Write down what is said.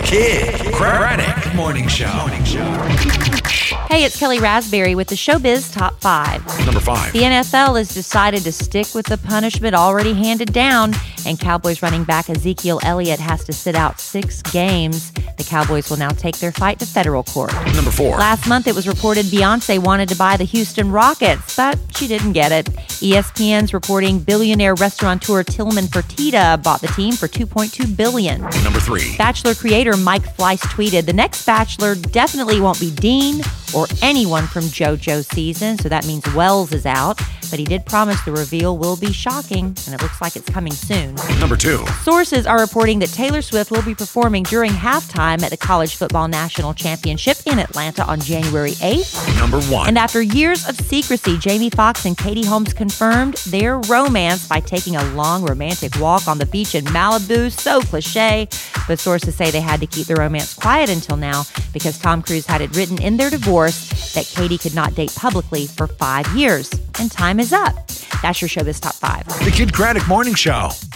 Kid Craddock Morning Show. Hey, it's Kelly Raspberry with the Showbiz Top 5. Number 5. The NFL has decided to stick with the punishment already handed down, and Cowboys running back Ezekiel Elliott has to sit out 6 games. The Cowboys will now take their fight to federal court. Number 4. Last month, it was reported Beyonce wanted to buy the Houston Rockets, but she didn't get it. ESPN's reporting billionaire restaurateur Tillman Fertitta bought the team for $2.2 billion. Number 3. Bachelor creator Mike Fleiss tweeted, "The next Bachelor definitely won't be Dean or anyone from JoJo's season," so that means Wells is out. But he did promise the reveal will be shocking, and it looks like it's coming soon. Number 2. Sources are reporting that Taylor Swift will be performing during halftime at the College Football National Championship in Atlanta on January 8th. Number 1. And after years of secrecy, Jamie Foxx and Katie Holmes confirmed their romance by taking a long romantic walk on the beach in Malibu. So cliche, but sources say they had to keep the romance quiet until now because Tom Cruise had it written in their divorce that Katie could not date publicly for 5 years. And time is up. That's your Showbiz Top 5. The Kid Craddock Morning Show.